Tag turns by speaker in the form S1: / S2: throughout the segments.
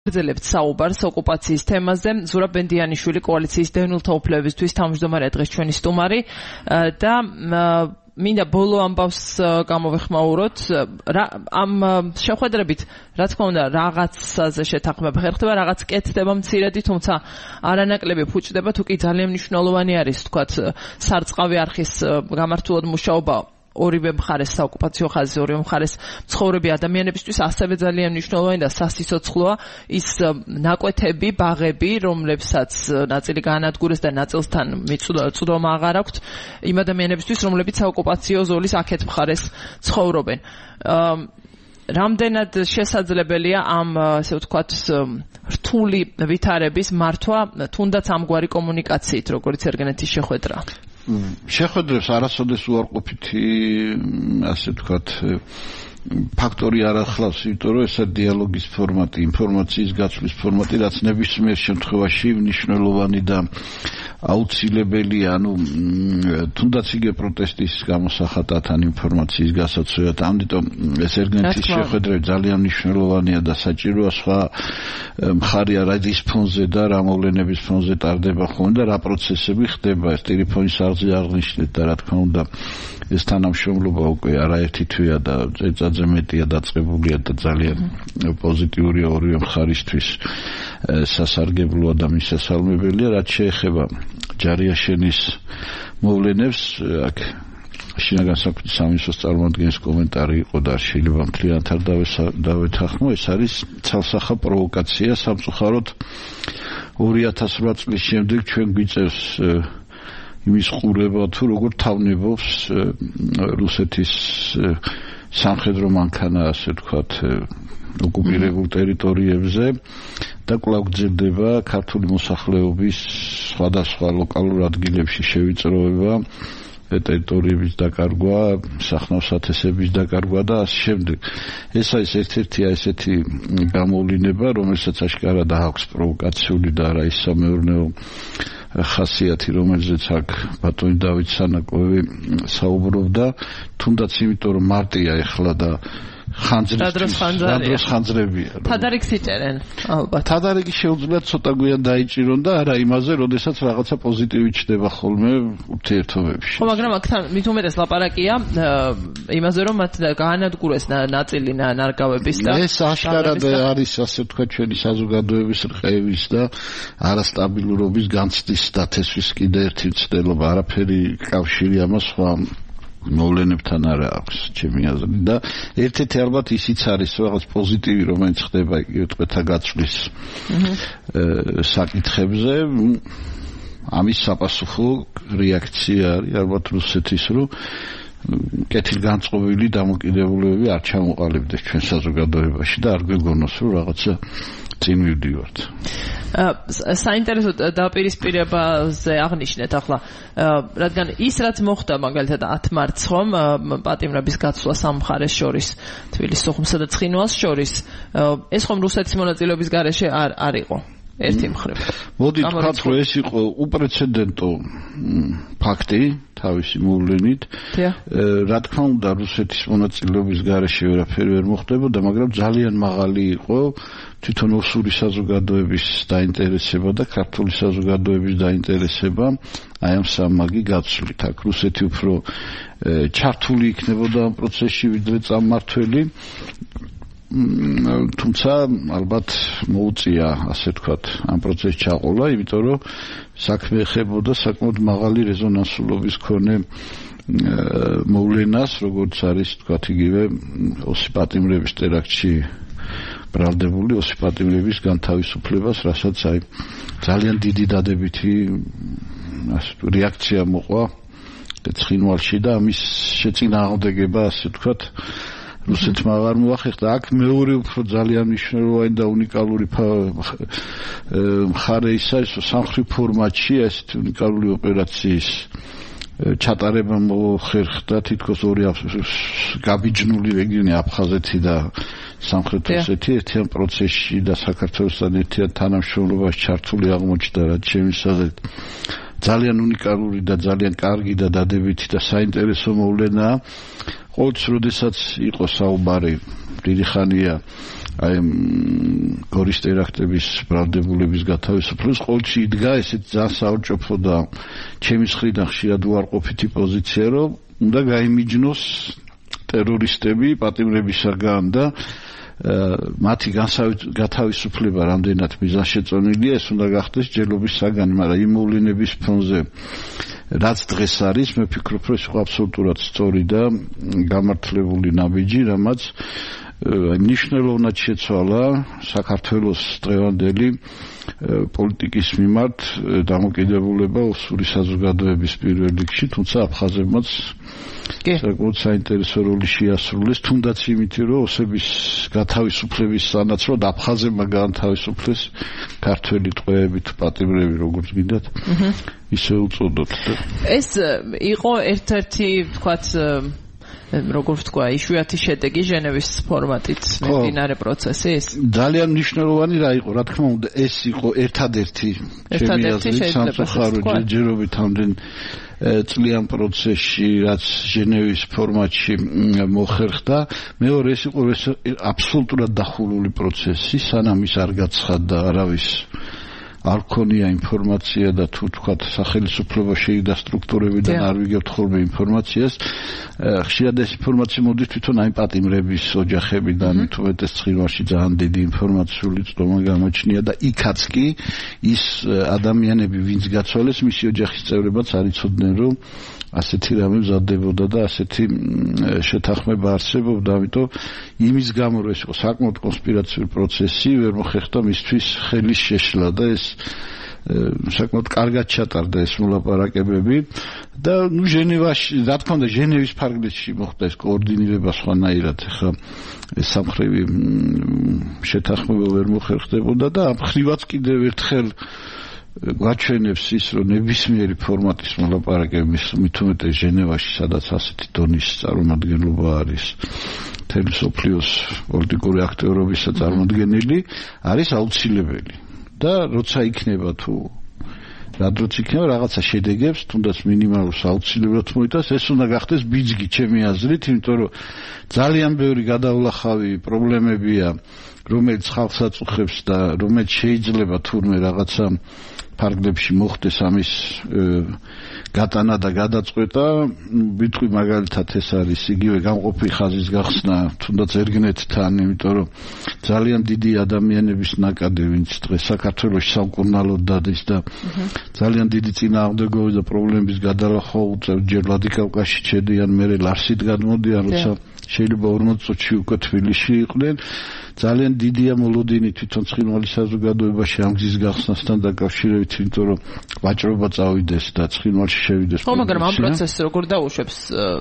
S1: გრძელებთ საუბარს ოკუპაციის თემაზე. ზურაბ ბენდიანიშვილი კოალიციის დევნილთა უფლებისთვის თავმჯდომარე დღეს ჩვენი სტუმარი და მინდა ბოლო ამბავს გამოვეხმაუროთ. ამ შეხვედრებით, რა თქმა უნდა, რაღაცაზე შეთანხმება ხერხდება, რაღაც კეთდება მცირედი, თუმცა არანაკლები ფუჭდება, თუ კი ძალიან მნიშვნელოვანი არის, თქვათ, სარწყავი არხის გამართულად მუშაობა ორივე მხარეს საოკუპაციო ხაზის ორივე მხარეს მცხოვრები ადამიანებისთვის ასევე ძალიან მნიშვნელოვანი და სასიცოცხლოა ის ნაკვეთები, ბაღები, რომლებსაც ნაწილი გაანადგურეს და ნაწილთან წვდომა აღარ აქვთ იმ ადამიანებისთვის, რომლებიც საოკუპაციო ზოლის აქეთ მხარეს ცხოვრობენ. რამდენად შესაძლებელია ამ, ასე ვთქვათ, რთული ვითარების მართვა, თუნდაც ამგვარი კომუნიკაციით, როგორც ერგენეთის შეხვედრა?
S2: შეხვედრებს არასოდეს უარყოფითი, ასე ვთქვათ, ფაქტორი არ ახლავს, იმიტომ რომ ესა დიალოგის ფორმატი, ინფორმაციის გაცვლის ფორმატი, რაც ნებისმიერ შემთხვევაში მნიშვნელოვანი და აუცილებელია, თუნდაც იგივე პროტესტის გამოსახატად ან ინფორმაციის გასაცვლელად, ამიტომ ეს ერგენეთის შეხვედრა ძალიან მნიშვნელოვანია და საჭიროა. სხვა მხარია რადის ფონზე და რა მოვლენების ფონზე ტარდება ხოლმე და რა პროცესები ხდება. ეს ტელეფონის არხზე აღნიშნეთ და რა თქმა უნდა ეს თანამშრომლობა უკვე არაერთი თვეა და წელიწადზე მეტია დაწყებულია და ძალიან პოზიტიურია ორივე მხარისთვის, სასარგებლოა და მისასალმებელია. რაც შეეხება ჯარიაშენის მოვლენებს, აქ შინაგან საქმეთა სამინისტროს წარმოადგენის კომენტარი იყო და შეიძლება მთლიანად არ დავეთანხმო. ეს არის ცალსახა პროვოკაცია. სამწუხაროდ 2008 წლის შემდეგ ჩვენ გვიწევს იმის ყურება, თუ როგორ თავნებობს რუსეთის სამხედრო მანქანა, ასე ვთქვათ, ოკუპირებულ ტერიტორიებზე და კვლავ გრძელდება ქართული მოსახლეობის სხვადასხვა ლოკალურ ადგილებში შევიწროება, ტერიტორიების დაკარგვა, სახნავ-სათესების დაკარგვა და ასე შემდეგ. ეს არის ერთ-ერთი ესეთი გამოვლინება, რომელსაც აშკარად აქვს პროვოკაციული და არა ის სამეურნეო ხასიათი, რომელზეც აქ ბატონი დავით სანაკვევი საუბრობდა, თუნდაც იმიტომ რომ მარტია ეხლა და ხანძრების ხანძრებია.
S1: თადარიგს იჭერენ, ალბათ.
S2: თადარიგი შეუძლია ცოტა გვიან დაიჭირონ და არა იმაზე, როდესაც რაღაცა პოზიტივი ჩდება ხოლმე ურთიერთობებში.
S1: ხო, მაგრამ აქ მით უმეტეს ლაპარაკია იმაზე, რომ მათ გაანადგურეს ნაწილი ნარგავების და
S2: ეს აშკარად არის, ასე ვთქვათ, ჩვენი საზოგადოების რყევის და არასტაბილურობის განცდის დათესვის კიდე ერთი მცდელობა. არაფერი კავშირი ამას სხვა მოვლენებთან არ აქვს, ჩემი აზრით და ერთ-ერთი ალბათ ისიც არის რაღაც პოზიტივი, რომელიც ხდება იგივე ტყვეთა გაცვლის საკითხებზე. ამის საპასუხო რეაქცია არის ალბათ რუსეთის, რომ კეთილგანწყობილი დამოკიდებულებები არ ჩამოყალიბდეს ჩვენ საზოგადოებაში და არ გვეგონოს, რომ რაღაცა წინ მივდივართ.
S1: საინტერესო დაპირისპირებაზე აღნიშნეთ ახლა, რადგან ის რაც მოხდა მაგალითად 10 მარტს ხომ პატიმრების გაცვლა სამ მხარეს შორის, თბილისის სოხუმსა და ცხინვალს შორის, ეს ხომ რუსეთის მონაწილეობის გარეშე არ იყო ერთი მხრივ.
S2: მოდით ვთქვათ, რომ ეს იყო უპრეცედენტო ფაქტი თავისი მოვლენით. რა თქმა უნდა, რუსეთის მონაწილეობის გარეშე ვერაფერი ვერ მოხდებოდა, მაგრამ ძალიან მაღალი იყო თვითონ ოსური საზოგადოების დაინტერესება და ქართული საზოგადოების დაინტერესება აი ამ სამმაგი გაცვლით. აქ რუსეთი უფრო ჩართული იქნებოდა ამ პროცესში, ვიდრე წარმმართველი. თუმცა ალბათ მოუწია, ასე ვთქვათ, ამ პროცესში ჩაყოლა, იმიტომ რომ საქმე ეხებოდა საკმაოდ მაღალი რეზონანსულობის მქონე მოვლენას, როგორც არის, ვთქვათ, იგივე ოსი-პატიმრების ტერაქტში ბრალდებული ოსი-პატიმრების განთავისუფლებას, რასაც აი ძალიან დიდი დადებითი რეაქცია მოყვა ცხინვალში და ამის შეწინააღმდეგება, ასე ვთქვათ, რუსეთმა აღარ მოახერხა. აქ მეორე უფრო ძალიან მნიშვნელოვანი და უნიკალური მხარე ისაა, რომ სამხრეთ ფორმატში ესეთი უნიკალური ოპერაციის ჩატარება მოხერხდა თითქოს ორი გაბიჯნული რეგიონი აფხაზეთი და სამხრეთ ოსეთი ერთიან პროცესში და საქართველოსთან ერთიან თანამშრომლობაში ჩართული აღმოჩნდა, რაც ჩემს აზრით ძალიან უნიკალური და ძალიან კარგი და დადებითი და საინტერესო მოვლენაა. ყოველთვის, როდესაც იყო საუბარი დიდი ხანია აი გორის ტერაქტების ბრალდებულების გათავისუფლების ყოველში იდგა ესეთ ძალიან საორჭოფო და ჩემის მხრიდან ხშირად უარყოფითი პოზიცია, რომ უნდა გაიმიჯნოს ტერორისტები პატიმრებისაგან და მათი გათავისუფლება რამდენად მიზანშეწონილია, ეს უნდა გახდეს ჯერობის საგანი, მაგრამ იმ მოვლენების ფონზე რაც დღეს არის, მე ვფიქრობ, რომ ეს აბსოლუტურად სწორი და გამართლებული ნაბიჯი, რამაც მნიშვნელოვნად შეცვალა საქართველოს დღევანდელი პოლიტიკის მიმართ დამოკიდებულება უსური საზოგადოების პირველ რიგში, თუმცა აფხაზებმაც საკმაოდ საინტერესო როლი შეასრულეს, თუნდაც იმით, რომ ოსების გათავისუფლების სანაცვლოდ აფხაზებმა გაანთავისუფლეს ქართველი ტყვეები თუ პატიმრები, როგორც გინდათ, ისე უწოდოთ.
S1: ეს იყო ერთ-ერთი, ვთქვათ, როგორ ვთქვა, იშვიათი შედეგი ჟენევის ფორმატით მიმდინარე პროცესის.
S2: ძალიან მნიშვნელოვანი რა იყო, რა თქმა უნდა, ეს იყო ერთადერთი ჩემი აზრით სამწუხარო ჯერჯერობით ამდენ წლიან პროცესში, რაც ჟენევის ფორმატში მოხერხდა. მეორე ეს იყო აბსოლუტურად დახურული პროცესი, სანამ ის არ გაცხადდა არავის არ ქონია ინფორმაცია და თუ თქვათ სახელმწიფო შეიდა სტრუქტურებიდან არ ვიგებთ ხოლმე ინფორმაციას. ხშირად ეს ინფორმაცია მოდის თვითონ აი პატიმრების ოჯახებიდან, თუმცა ცხინვალში ძალიან დიდი ინფორმაციული წდომა გამოჩნია და იქაც კი ის ადამიანები, ვინც გაცვალეს, მისი ოჯახის წევრებიც არ იცოდნენ, რომ ასეთი რამე მზადდებოდა და ასეთი შეთანხმება არსებობდა, ამიტომ იმის გამო რომ ეს იყო საკმაოდ კონსპირაციული პროცესი, ვერ მოხერხდა მისთვის ხელის შეშლა და ეს საკმაოდ კარგად ჩატარდა ეს მოლაპარაკებები და ჟენევაში, რა თქმა უნდა, ჟენევის ფარგლებში მოხდა ეს კოორდინირება სხვანაირად, ხა ეს სამხრივი შეთანხმება ვერ მოხერხდებოდა და ამ ხრივაც კიდევ ერთხელ გაჩვენებს ის, რომ ნებისმიერი ფორმატის მოლაპარაკებები, მით უმეტეს ჟენევაში, სადაც ასეთი დონის წარმომადგენლობა არის მთელი მსოფლიოს პოლიტიკური აქტიურობისა წარმოდგენილი, არის აუცილებელი. და როცა იქნება თუ რადროც იქნება რაღაცა შედეგებს, თუნდაც მინიმალურს აუცილებლად მოიტანს, ეს უნდა გახდეს ბიძგი ჩემი აზრით, იმიტომ რომ ძალიან ბევრი გადავლახავი პრობლემებია, რომელიც ხალხს აწუხებს და რომელიც შეიძლება თურმე რაღაცა ფარგლებში მოხდეს ამის გატანა და გადაწყვეტა. ვიტყვი მაგალითად ეს არის იგივე გამყოფი ხაზის გახსნა თუნდაც ერგნეთთან, იმიტომ რომ ძალიან დიდი ადამიანების ნაკადი, ვინც დღეს საქართველოში სამკურნალოდ დადის და ძალიან დიდი წინააღმდეგობები და პრობლემების გადალახვა უწევს, ჯერ ვლადიკავკაზში ჩედიან, მერე ლარსით გადმოდიან, როცა შეიძლება 40 წუთში უკვე თბილისში იყვნენ. ძალიან დიდია მოლოდინი თვითონ ცხინვალის საზოგადოებაში ამ გზის გახსნასთან დაკავშირებით, იმიტომ რომ ვაჭრობა წავიდეს და ცხინვალში შევიდეს.
S1: ხო, მაგრამ ამ პროცესს როგორ დაუშვებს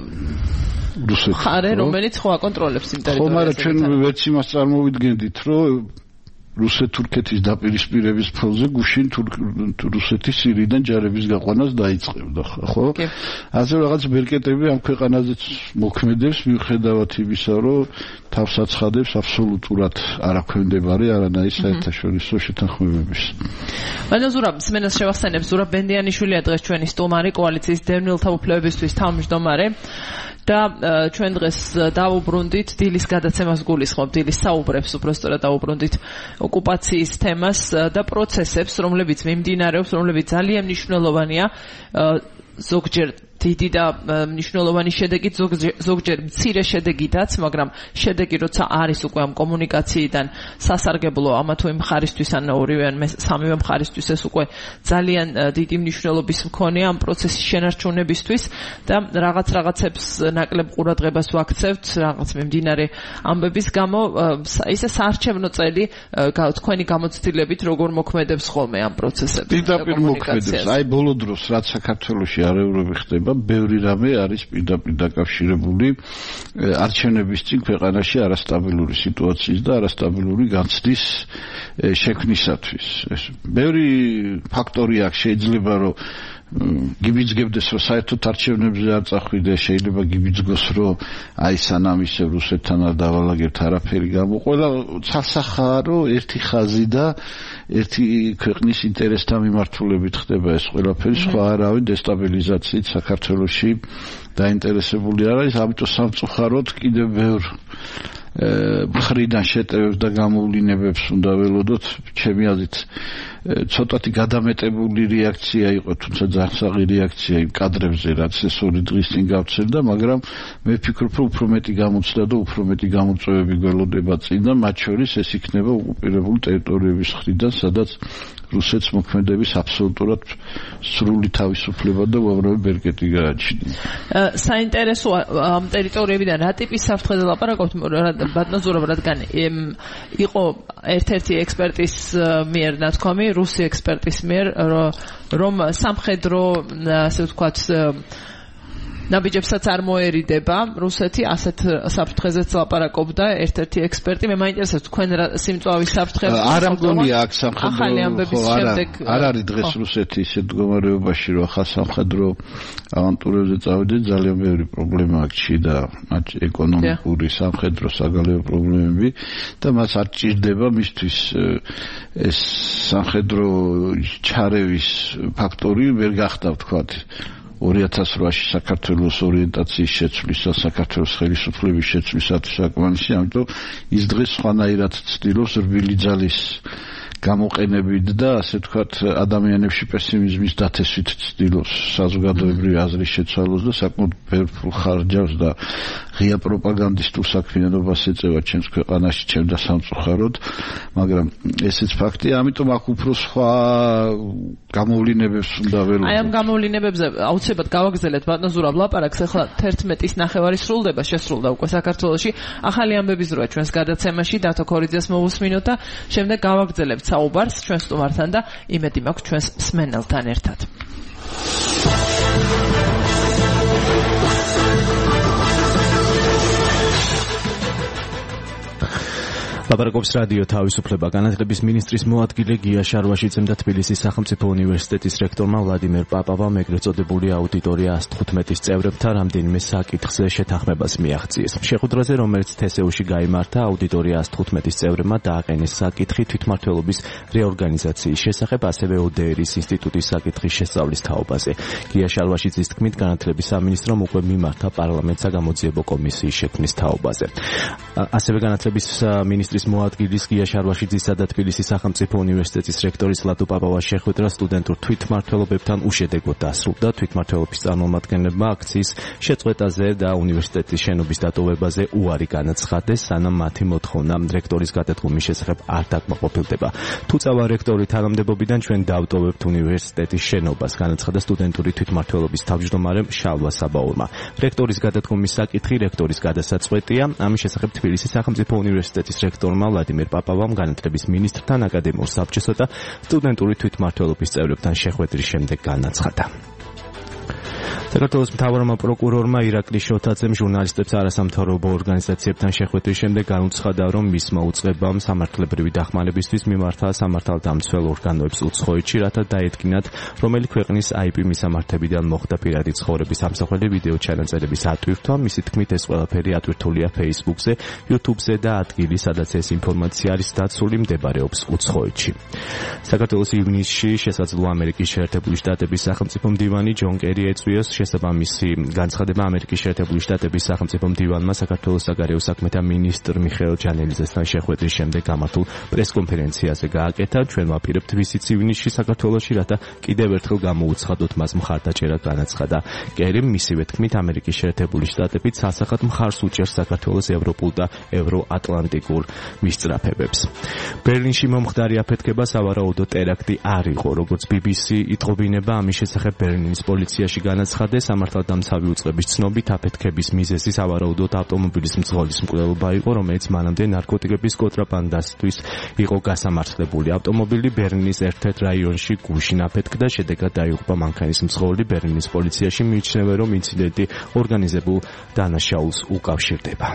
S1: რუსეთი? ხარე, რომელიც ხო აკონტროლებს იმ ტერიტორიას.
S2: ხო, მაგრამ ჩვენ ვერც იმას წარმოვიდგენდით, რომ რუსეთ-თურქეთის დაპირისპირების ფონზე გუშინ რუსეთის სირიიდან ჯარების გაყვანას დაიწყებდა, ხო? ასე რაღაც ბერკეტები ამ ქვეყანაზეც მოქმედებს, მიუხედავად იმისა, რომ თავს აცხადებს აბსოლუტურად არაქვემდებარე არანაირი საერთაშორისო შეთანხმებების.
S1: ანუ სმენას შევახსენებ, ზურაბ ბენდიანიშვილია დღეს ჩვენი სტუმარი, კოალიციის დევნილთა უფლებებისთვის თავმჯდომარე. და ჩვენ დღეს დავუბრუნდით დილის გადაცემას გულისხმობ, დილის საუბრებს უბრალოდ დავუბრუნდით ოკუპაციის თემას და პროცესებს, რომლებიც მიმდინარეობს, რომლებიც ძალიან მნიშვნელოვანია, ზოგჯერ დიდი და მნიშვნელოვანი შედეგით, ზოგჯერ მცირე შედეგითაც, მაგრამ შედეგი როცა არის უკვე ამ კომუნიკაციიდან სასარგებლო ამა თუ იმ მხარისთვის ან ორივე ან სამივე მხარისთვის, ეს უკვე ძალიან დიდი მნიშვნელობის მქონეა ამ პროცესის შენარჩუნებისთვის და რაღაცებს ნაკლებ ყურადღებას ვაქცევთ, რაღაც მიმდინარე ამბების გამო, ისე საარჩევნო წელი თქვენი გამოცდილებით როგორ მოქმედებს ხოლმე ამ პროცესებში?
S2: პირდაპირ მოქმედებს. აი ბოლო დროს რაც საქართველოში არეულები ხდება, ბევრი რამე არის პირდაპირ დაკავშირებული არჩევნების წინ ქვეყანაში არასტაბილური სიტუაციის და არასტაბილური განცდის შექმნისათვის. ბევრი ფაქტორი აქვს, შეიძლება რომ გიბიძგებდეს, რომ საერთოდ არჩევნებზე არ წახვიდე, შეიძლება გიბიძგოს, რომ აი სანამ ისე რუსეთთან არ დავალაგებთ არაფერი გამოყოლა, ცალსახაა, რომ ერთი ხაზი და ერთი ქვეყნის ინტერესთა მიმართულებით ხდება ეს ყველაფერი, სხვა არავინ დესტაბილიზაციით საქართველოში დაინტერესებული არ არის, ამიტომ სამწუხაროდ კიდევ ბევრ მხრიდან შეტევებს და გამოვლინებებს უნდა ველოდოთ, ჩემი აზრით ცოტათი გადამეტებული რეაქცია იყო, თუმცა ძახსაღი რეაქცია იმ კადრებზე, რაც ეს 2 დღის წინ გავცელდა, მაგრამ მე ვფიქრობ, რომ უფრო მეტი გამოცდა და უფრო მეტი გამოწვევები გველოდება წინ და მათ შორის ეს იქნება ოკუპირებული ტერიტორიების მხრიდან, სადაც რუსეთს მოქმედების აბსოლუტურად სრული თავისუფლება და უამრავი ბერკეტი გააჩნია.
S1: საინტერესო ამ ტერიტორიებიდან რა ტიპის საფრთხეზე ლაპარაკობთ, ბატონო ზურაბ, რადგან იყო ერთ-ერთი ექსპერტის მიერ ნათქვამი, რუსი ექსპერტის მიერ, რომ სამხედრო, ასე ვთქვათ, ნაბიჯებსაც არ მოერიდება რუსეთი, ასეთ საფრთხეზეც ლაპარაკობდა ერთ-ერთი ექსპერტი. მე მაინტერესებს თქვენ სიმწვავის საფრთხეებს
S2: არ ამგონია აქ სამხედრო
S1: ახალი ამბების შემდეგ
S2: არ არის დღეს რუსეთი ისეთ მდგომარეობაში, რომ ახალ სამხედრო ავანტურებზე წავიდნენ, ძალიან ბევრი პრობლემა აქვს და მათ ეკონომიკური, სამხედრო, საგარეო პრობლემები და მას არ ჭირდება მისთვის ეს სამხედრო ჩარევის ფაქტორი ვერ გახდა ვთქვათ 2008-ში საქართველოს ორიენტაციის შეცვლისა, საქართველოს ხელისუფლების შეცვლისათვის საკმარისი, ამიტომ ის დღეს სხვანაირად ცდილობს რბილი ძალის გამოყენებით და ასე ვთქვათ ადამიანებში პესიმიზმის დათესვით ცდილობს საზოგადოებრივი აზრის შეცვალოს და საკმაოდ ბევრ ფულს ხარჯავს და ღია პროპაგანდისტულ საქმიანობას ეწევა ჩემს ქვეყანაში, ჩემ და სამწუხაროდ, მაგრამ ესეც ფაქტია, ამიტომ აქ უფრო სხვა გამოვლინებებს უნდა ველოდოთ.
S1: აი ამ გამოვლინებებზე აუცილებლად გავაგრძელეთ ბატონ ზურაბ ლაპარაკს, ახლა 11-ის ნახევარი სრულდება, შესრულდა უკვე საქართველოში. ახალი ამბების როა ჩვენს გადაცემაში დათო ქორიძეს მოვუსმინოთ და შემდეგ გავაგრძელებთ საუბარს ჩვენ სტუმართან და იმედი მაქვს ჩვენს მსმენელთან ერთად.
S3: ლაპარაკობს რადიო თავისუფლება. განათლების მინისტრის მოადგილე გია შარვაშიძემ და თბილისის სახელმწიფო უნივერსიტეტის რექტორმა ვლადიმერ პაპავამ ეგრეთ წოდებული აუდიტორია 115-ის წევრებთან რამდენიმე საკითხზე შეთანხმებას მიაღწიეს. შეხვედრაზე, რომელიც თესეუში გაიმართა, აუდიტორია 115-ის წევრებმა დააყენეს საკითხი თვითმმართველობის რეორგანიზაციის შესახებ, ასევე ოდეერის ინსტიტუტის საკითხის შესწავლის თაობაზე. გია შარვაშიძის თქმით, განათლების სამინისტრომ უკვე მიმართა პარლამენტს გამოძიებო კომისიის შექმნის თაობაზე. ასევე განათლების მინისტრის მოადგილის გია შარვაშიძისა და თბილისის სახელმწიფო უნივერსიტეტის რექტორის ლადო პაპავას შეხვედრა სტუდენტურ თვითმმართველობებთან უშედეგოდ დასრულდა. თვითმმართველობის წარმომადგენლებმა აქციის შეწყვეტაზე და უნივერსიტეტის შენობის დატოვებაზე უარი განაცხადეს, სანამ მათი მოთხოვნა რექტორის გადადგომის შესახებ არ დაკმაყოფილდება. თუ წავა რექტორი თანამდებობიდან, ჩვენ დავტოვებთ უნივერსიტეტის შენობას, განაცხადა სტუდენტური თვითმმართველობის თავმჯდომარემ შალვა საბაურმა. რექტორის გადადგომის საკითხი რექტორის გადასაწყვეტია. ამის შესახებ თბილისის სახელმწიფო უნივერსიტეტის რექტორმა ვლადიმერ პაპავამ განათლების მინისტრთან, აკადემიურ საბჭოსა და სტუდენტური თვითმმართველობის წევრებთან შეხვედრის შემდეგ განაცხადა. საქართველოს მთავარმა პროკურორმა ირაკლი შოთაძემ ჟურნალისტებს არასამთავრობო ორგანიზაციებთან შეხვედრის შემდეგ განუცხადა, რომ მისმა უწყებამ სამართლებრივი დახმარებისთვის მიმართა სამართალდამცველ ორგანოებს უცხოეთში, რათა დაედგინათ, რომელი ქვეყნის IP მისამართებიდან მოხდა პირადი ცხოვრების ამსახველი ვიდეო ჩანაწერების ატვირთვა. მისი თქმით, ეს ყველაფერი ატვირთულია Facebook-ზე, YouTube-ზე და ადგილი, სადაც ეს ინფორმაცია არის დაცული, მდებარეობს უცხოეთში. საქართველოს ივნისში შესაძლოა ამერიკის შეერთებული შტატების სახელმწიფო მდივანი ჯონ კერი ეწვიოს შესაბამისი განცხადება ამერიკის შეერთებული შტატების სახელმწიფო მდივანმა საქართველოს საგარეო საქმეთა მინისტრ მიხეილ ჯანელიძესთან შეხვედრის შემდეგ გამართულ პრესკონფერენციაზე გააკეთა. ჩვენ ვაპირებთ ვიზიტს ივნისში საქართველოში, რათა კიდევ ერთხელ გამოუცხადოთ მას მხარდაჭერა, განაცხადა კერიმ. მისივე თქმით, ამერიკის შეერთებული შტატები სასახად მხარს უჭერს საქართველოს ევროპულ და ევროატლანტიკურ მისწრაფებებს. ბერლინში მომხდარი აფეთქება სავარაუდო ტერაქტი არ იყო, როგორც BBC იტყობინება. ამის შესახებ ბერლინის პოლიციაში განაცხადა, სამართალდამცავი უწყების ცნობით აფეთქების მიზეზი სავარაუდოდ ავტომობილის მძღოლის მკვლელობა იყო, რომელიც მანამდე ნარკოტიკების კონტრაბანდასთვის იყო გასამართლებული. ავტომობილი ბერლინის ერთ-ერთ რაიონში გუშინ აფეთქდა, შედეგად დაიღუპა მანქანის მძღოლი. ბერლინის პოლიციაში მიიჩნევა, რომ ინციდენტი ორგანიზებულ დანაშაულს უკავშირდება.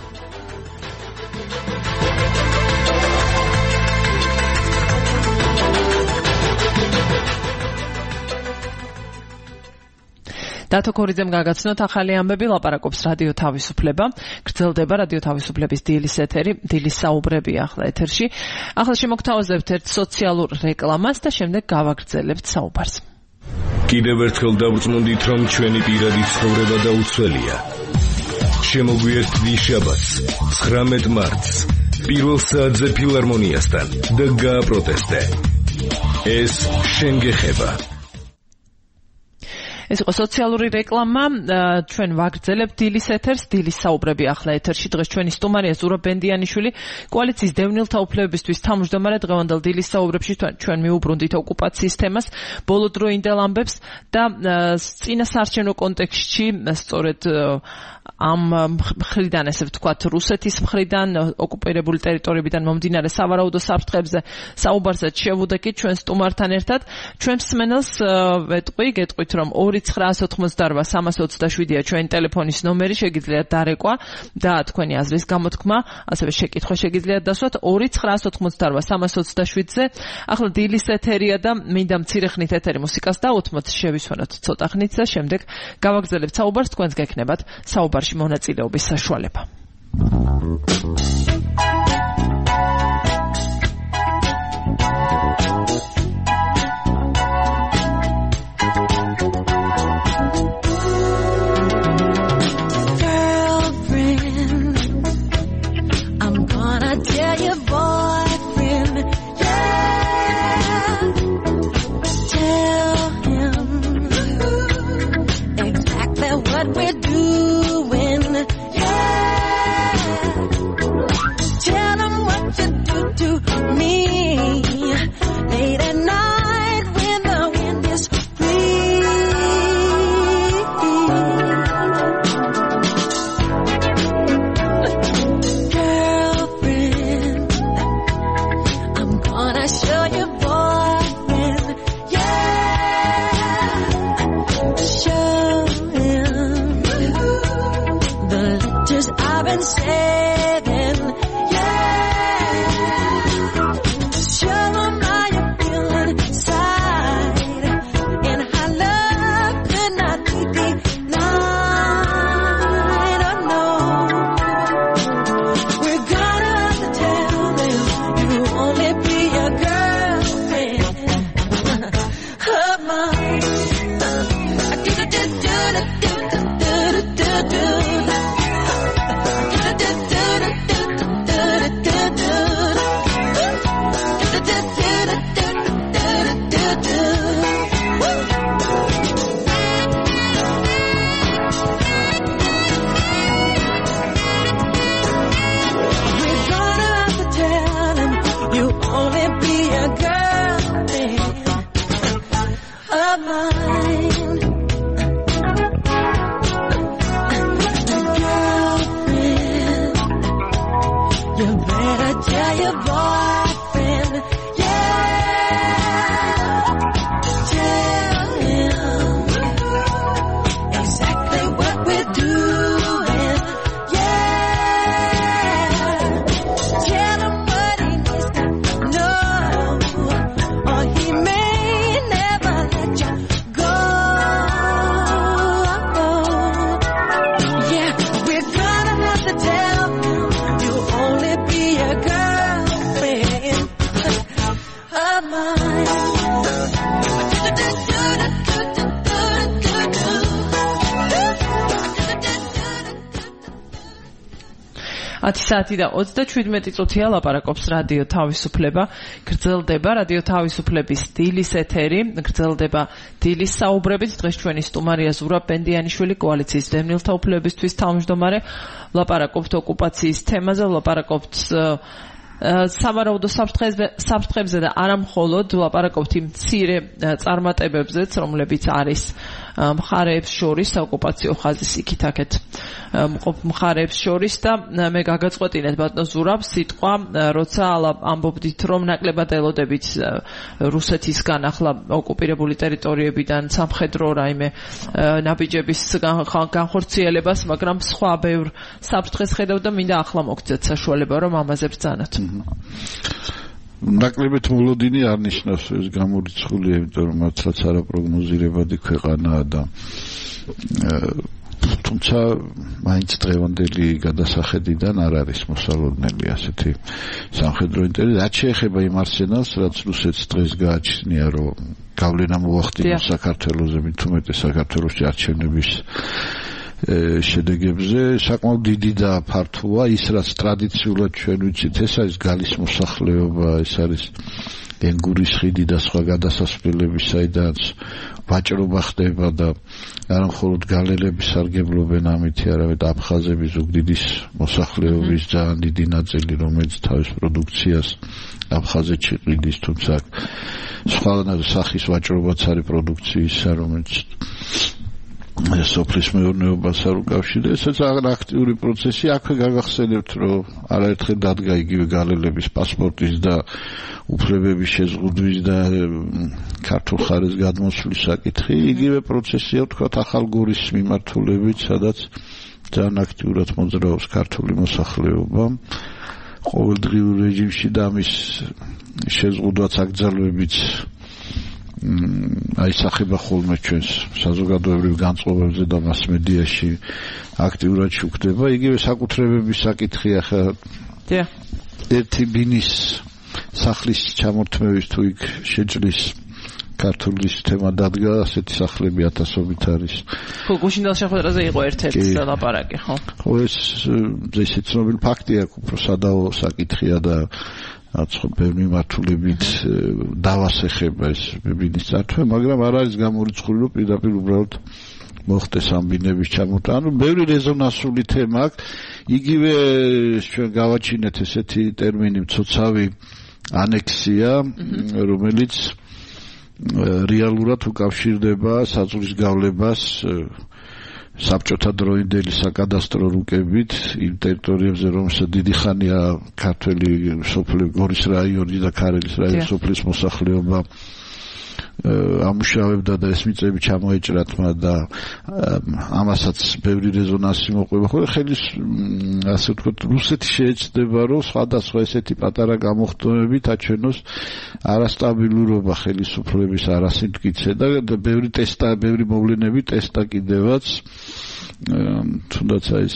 S1: დათო ქორიძემ გაგაცნოთ ახალი ამბები, ლაპარაკობს რადიო თავისუფლება. გრძელდება რადიო თავისუფლების დილის ეთერი, დილის საუბრები ახლა ეთერში. ახლა შემოგთავაზებთ ერთ სოციალურ რეკლამას და შემდეგ გავაგრძელებთ საუბარს.
S4: კიდევ ერთხელ დავწმუნდით, რომ ჩვენი პირადი ცხოვრება დაუცველია. შემოგვიერთდი შაბათს 19 მარტს პირველ საათზე ფილარმონიასთან და გააპროტესტე. ეს შენ გეხება.
S1: ეს იყო სოციალური რეკლამა. ჩვენ ვაგრძელებთ დილის ეთერს. დილის საუბრები ახლა ეთერში. დღეს ჩვენი სტუმარია ზურაბ ბენდიანიშვილი, კოალიციის დევნილთა უფლებებისთვის თავმჯდომარე. დღევანდელ დილის საუბრებში ჩვენ მიუბრუნდით ოკუპაციის თემას, ბოლოდროინდელ ამბებს და წინასაარჩევნო კონტექსტში სწორედ ამ მხრიდან, ესე ვთქვათ, რუსეთის მხრიდან ოკუპირებული ტერიტორიებიდან მომდინარე სავარაუდო საფრთხებზე საუბარსაც შევუდექით ჩვენ სტუმართან ერთად. ჩვენ მსმენელს გეტყვით, რომ 2-988-327-ია ჩვენი ტელეფონის ნომერი, შეგიძლიათ დარეკვა და თქვენი აზრის გამოთქმა, ასევე შეკითხვა შეგიძლიათ დასვათ 2-988-327-ზე. ახლა დილის ეთერია და მინდა მცირე ხნით ეთერი მუსიკას დავუთმოთ, შევისვენოთ ცოტა ხნით და შემდეგ გავაგრძელებთ საუბარს, თქვენს გექნებათ საუბარში მონაწილეობის საშუალება. საათი და 37 წუთია ლაპარაკობს რადიო თავისუფლება. გრძელდება რადიო თავისუფლების დილის ეთერი, გრძელდება დილის საუბრებით. დღეს ჩვენი სტუმარია ზურაბ ბენდიანიშვილი, კოალიციის დევნილთა უფლებებისთვის თავმჯდომარე. ლაპარაკობთ ოკუპაციის თემაზე, ლაპარაკობთ სავარაუდო საფრთხებზე და არა მხოლოდ, ლაპარაკობთ იმ მცირე წარმატებებზეც, რომლებიც არის მხარეებს შორის, ოკუპაციო ხაზის იქით-აქეთ მყოფ მხარეებს შორის და მე გაგაწყვეტინეთ ბატონო ზურაბ სიტყვა, როცა ამბობდით, რომ ნაკლებად ელოდებით რუსეთისგან ახლა ოკუპირებული ტერიტორიებიდან სამხედრო რაიმე ნაბიჯების განხორციელებას, მაგრამ სხვა ბევრ საფრთხეს ხედავ და მინდა ახლა მოგცეთ საშუალება, რომ ამაზე ბრძანოთ.
S2: ნაკლებად მოლოდინი არ ნიშნავს ეს გამორიცხულია, იმიტომ რომ მართლაც არაპროგნოზირებადი ქვეყანაა და თუმცა მაინც დღევანდელი გადასახედიდან არ არის მოსალოდნელი ასეთი სამხედრო ინტერესი. რაც შეეხება იმ არსენალს, რაც რუსეთს დღეს გააჩნია, რომ გავლენა მოახდინოს საქართველოზე, მით უმეტეს საქართველოში არჩევნების შედეგებზე საკმაოდ დიდი და ფართოა ის რაც ტრადიციულად ჩვენ ვიცით ეს არის გალის მოსახლეობა ეს არის ენგურის ხიდი და სხვა გადასასვლელები საიდანაც ვაჭრობა ხდება და არა მხოლოდ გალელები სარგებლობენ ამით არამედ აფხაზები ზუგდიდის მოსახლეობის ძალიან დიდი ნაწილი რომელიც თავის პროდუქციას აფხაზეთში ყიდის თუმცა სხვა სახის ვაჭრობაც არის პროდუქციისა რომელიც სოფლის მეურნეობას არ უკავშირდება ესეც აქტიური პროცესი აქვე გაგახსენებთ რომ არაერთხელ დადგა იგივე გალელების პასპორტის და უფლებების შეზღუდვის და ქართულ ხარეს გადმოსვლის საკითხი იგივე პროცესია ვთქვათ ახალგორის მიმართულებით სადაც ძალიან აქტიურად მოძრაობს ქართული მოსახლეობა ყოველდღიურ რეჟიმში და ამის შეზღუდვაც აკრძალვებიც აისახება ხოლმე ჩვენს საზოგადოებრივ განწყობებზე და მასმედიაში აქტიურად შუქდება იგივე საკუთრებების საკითხია ხა ერთი ბინის სახლის ჩამორთმევის თუ იქ შეჭრის ქართულის თემა დადგა ასეთი სახლები ათასობით არის
S1: ხო გუშინდელ შეხვედრაზე იყო ერთ-ერთი ლაპარაკი ხო
S2: ეს ისე ცნობილი ფაქტია უფრო სადაო საკითხია და აცხო ბევრი მართულებით დავასეხება ეს ბინის წართვა მაგრამ არ არის გამორიცხული რომ პირდაპირ უბრალოდ მოხდეს ამ ბინების ჩამოტანა ანუ ბევრი რეზონანსული თემა აქვს იგივე ჩვენ გავაჩინეთ ესეთი ტერმინი მცოცავი ანექსია რომელიც რეალურად უკავშირდება საზღვრის გავლებას საბჭოთა დროინდელი საკადასტრო რუკებით იმ ტერიტორიებზე რომელსაც დიდი ხანია ქართველი სოფლის გორის რაიონი და ქარელის რაიონის სოფლის მოსახლეობა ამუშავებდა და ეს მიწები ჩამოეჭრათ მათ და ამასაც ბევრი რეზონანსი მოყვება ხოლმე ხელის ასე ვთქვათ რუსეთი შეეცდება რომ სხვადასხვა ესეთი პატარა გამოხდომებით აჩვენოს არასტაბილურობა ხელისუფლების არასიმტკიცე და ბევრი ტესტა ბევრი მოვლენები ტესტა კიდევაც თუნდაც ეს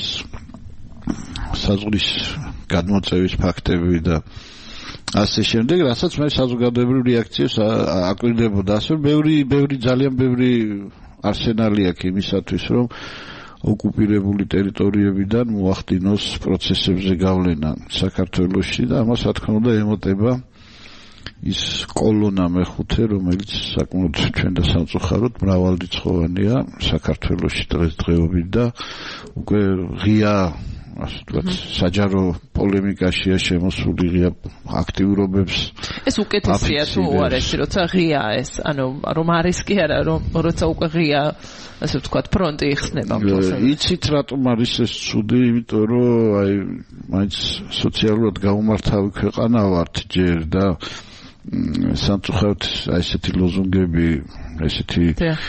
S2: საზღვრის გადმოწევის ფაქტები და ასე შემდეგ, რასაც მე საზოგადოებრივ რეაქციებს აკვირდებოდა, ასე ბევრი ძალიან ბევრი არსენალი აქვს იმისათვის, რომ ოკუპირებული ტერიტორიებიდან მოახდინოს პროცესებზე გავლენა საქართველოში და ამას რა თქმა უნდა ემოტება ის კოლონა მეხუთე, რომელიც საკმაოდ ჩვენ და სამწუხაროდ მრავალრიცხოვანია საქართველოში დღესდღეობით და უკვე ღია ასე ვთქვათ, საჯარო პოლემიკაშია შემოსული ღია აქტიურობებს.
S1: ეს უკეთესია თუ არ ეს, როცა ღია ეს, ანუ რომ არის კი არა, რომ როცა უკვე ღია, ასე ვთქვათ, ფრონტი იხსნება პროცესში.
S2: იცით რატომ არის ეს ცუდი, იმიტომ რომ აი მაინც სოციალურად გაუმართავი ქვეყანა ვართ ჯერ და სამწუხაროდ ესეთი ლოზუნგები ესეთი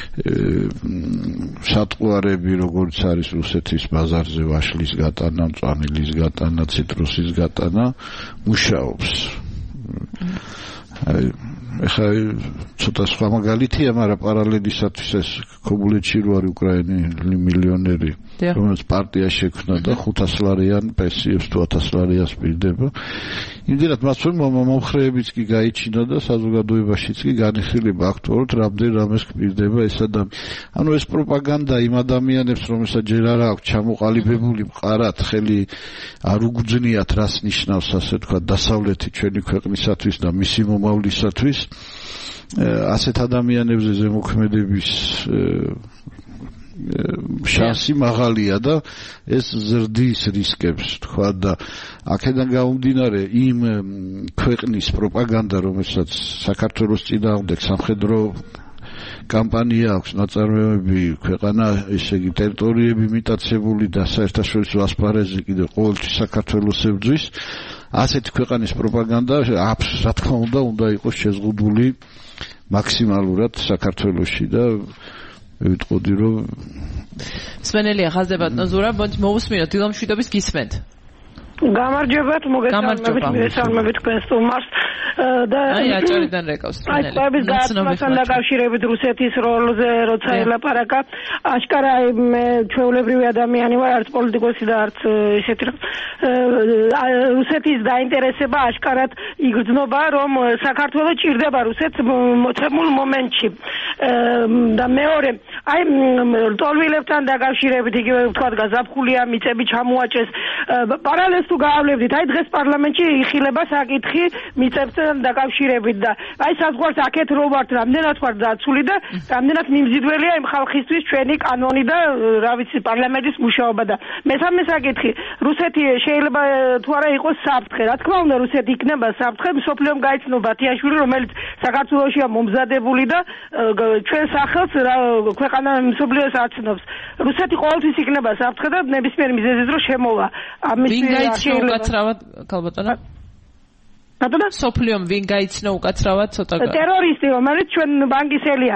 S2: სატყუარები როგორც არის რუსეთის ბაზარზე ვაშლის გატანა, მწვანილის გატანა, ციტრუსის გატანა მუშაობს. ეხლა ცოტა სხვა მაგალითია, მაგრამ პარალელისათვის ეს ქობულეთში რო არის უკრაინელი მილიონერი, რომელიც პარტია შექმნა და 500 ლარიან პენსიებს თუ 1000 ლარიანს პირდება. იმდენად მას მომხრეებიც კი გაიჩინა და საზოგადოებაშიც კი განიხილება აქტუალურად რამდენ რამეს გპირდება ეს ადამიანი. ანუ ეს პროპაგანდა იმ ადამიანებს, რომელსაც ჯერ არ აქვს ჩამოყალიბებული მყარად, ხელი არ უგძნიათ რას ნიშნავს ასე თქვა დასავლეთი ჩვენი ქვეყნისათვის და მისი მომავლისათვის. ასეთ ადამიანებზე ზემოქმედების შანსი მაღალია და ეს ზრდის რისკებს თქვა და აქედან გამომდინარე იმ ქვეყნის პროპაგანდა რომელსაც საქართველოს წინააღმდეგ სამხედრო კამპანია აქვს ნაწარმოებები ქვეყანა ესე იგი ტერიტორიები მიტაცებული და საერთაშორისო ასპარეზზე კიდევ ყოველთვის საქართველოს ებრძვის ასეთი ქვეყანის პროპაგანდა რა თქმა უნდა იყოს შეზღუდული მაქსიმალურად საქართველოში და ვიტყოდი რომ
S1: სვენელია ხაზდება ნოზურა მოუსმინოთ დილამშვიდობის გისმენთ
S5: გამარჯობათ, მოგესალმებით თქვენს სტუმარს და
S1: აჭარიდან რეკავს
S5: აი გასასთან დაკავშირებით რუსეთის როლზე როცა ელაპარაკა აშკარა მე ჩვეულებრივი ადამიანი ვარ, არც პოლიტიკოსი და არც ისეთი რუსეთის დაინტერესება აშკარად იგრძნობა, რომ საქართველოს ჭირდება რუსეთს მოცემულ მომენტში და მეორე აი ლტოლვილებთან დაკავშირებით იგივე თქვა გაზაფხულია მიწები ჩამოაჭრეს პარალელს თუ გავავლებდით აი დღეს პარლამენტში იხილება საკითხი მიწებთან დაკავშირებით და აი საზღვარს აქეთ რო ვართ რამდენად ვართ დაცული და რამდენად მიმზიდველია იმ ხალხისთვის ჩვენი კანონი და რა ვიცი პარლამენტის მუშაობა და მესამე საკითხი რუსეთი შეიძლება თუ არა იყოს საფრთხე რა თქმა უნდა რუსეთი იქნება საფრთხე მსოფლიომ გაიცნო ბათიაშვილი რომელიც საქართველოშია მომზადებული და ჩვენ სახელს ქვეყანა მსოფლიოს აცნობს რუსეთი ყოველთვის იქნება საფრთხე და ნებისმიერ მიზეზით რო შემოვა ამის
S1: უკაცრავად ქალბატონო სოფლიომ ვინ გაიცნო უკაცრავად ცოტა
S5: ტერორისტი რომელიც ჩვენ ბანკისელია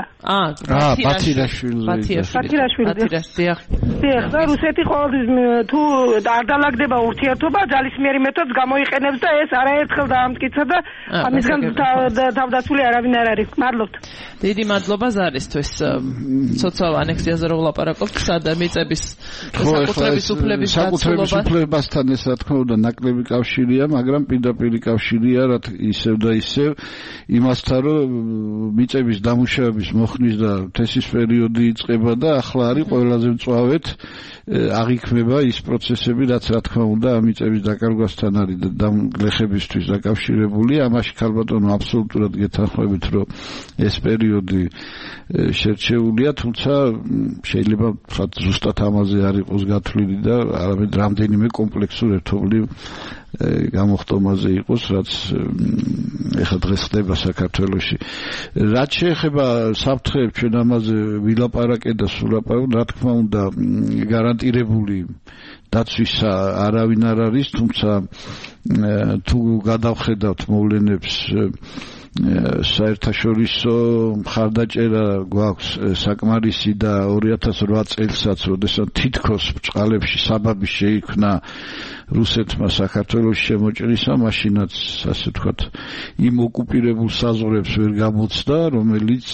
S2: ბათირაშვილი
S5: და რუსეთი ყოველთვის თუ არ დაალაგდება ურთიერთობა ძალისმიერი მეთოდს გამოიყენებს და ეს არაერთხელ დაამტკიცა და ამისგან თავდაცული არავინ არ არის მადლობთ
S1: დიდი მადლობა ზარისთვის ცოტა ანექსიაზე რო ვლაპარაკობთ სადა მიწების საკუთრების
S2: უფლებასთან ეს რა თქმა უნდა ნაკლები კავშირია მაგრამ პირდაპირი კავშირია რაც ისევ და ისევ იმასთან რომ მიწების დამუშავების მოხნის და თესის პერიოდი იწყება და ახლა არის ყველაზე მწვავედ აღიქმება ის პროცესები რაც რა თქმა უნდა მიწების დაკარგვასთან არის და გლეხებისთვის დაკავშირებული ამაში ქალბატონო აბსოლუტურად გეთანხმებით რომ ეს პერიოდი შერჩეულია თუმცა შეიძლება ვთქვათ ზუსტად ამაზე არ იყოს გათვლილი და არამედ რამდენიმე კომპლექსურ ერთობლივ გამოხტომაზე იყოს რაც ეხლა დღეს ხდება საქართველოში რაც შეეხება საფრთხეებს ჩვენ ამაზე ვილაპარაკეთ და სულაპარაკეთ რა თქმა უნდა გარანტირებული დაცვის არავინ არ არის თუმცა თუ გადავხედავთ მოვლენებს საერთაშორისო მხარდაჭერა გვაქვს საკმარისი და 2008 წელსაც როდესაც თითქოს ბჭყალებში საბაბი შეიქმნა რუსეთმა საქართველოს შემოჭრისა მაშინაც ასე ვთქვათ იმ ოკუპირებულ საზღვრებს ვერ გამოცდა რომელიც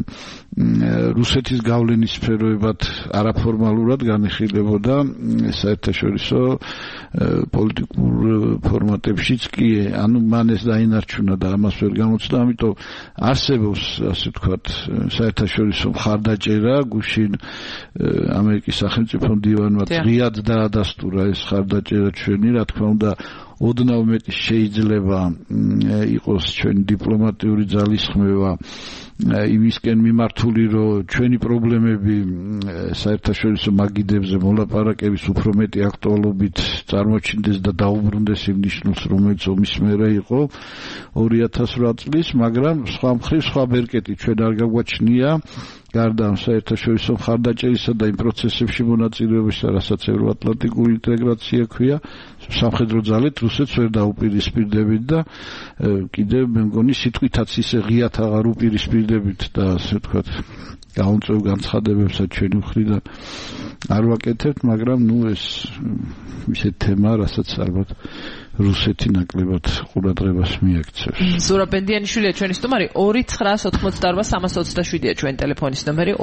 S2: რუსეთის გავლენის სფეროებად არაფორმალურად განიხილებოდა საერთაშორისო პოლიტიკურ ფორმატებშიც კი ანუ მან ეს დაინარჩუნა და ამას ვერ გამოცდა ამიტომ არსებობს ასე ვთქვათ საერთაშორისო მხარდაჭერა გუშინ ამერიკის სახელმწიფო მდივანმა ღიად დაადასტურა ეს მხარდაჭერა ჩვენი რა თქმა უნდა ოდნავ მეტი შეიძლება იყოს ჩვენი დიპლომატიური ძალისხმევა იმისკენ მიმართული რომ ჩვენი პრობლემები საერთაშორისო მაგიდებზე მოლაპარაკების უფრო მეტი აქტუალობით წარმოჩინდეს და დაუბრუნდეს იმ ნიშნულს რომელიც ომის მერე იყო 2008 წლის მაგრამ სხვა მხრივ სხვა ბერკეტი ჩვენ არ გაგვაჩნია გარდა საერთაშორისო მხარდაჭერისა და იმ პროცესებში მონაწილეობისა რასაც ევროატლანტიკური ინტეგრაცია ქვია სამხედრო ძალით რუსეთს ვერ დაუპირისპირდებით და კიდევ მე მგონი სიტყვითაც ისე ღიად აღარ უპირისპირდებით და ასე ვთქვათ გაუნწევ განცხადებებსაც ჩვენი მხრიდან არ ვაკეთებთ მაგრამ ნუ ეს ისე თემა რასაც ალბათ რუსეთი ნაკლებად ყურადღებას მიაქცევს.
S1: ზურაბენდიანიშვილია ჩვენი სტუმარი 2988327-ია ჩვენი ტელეფონის ნომერი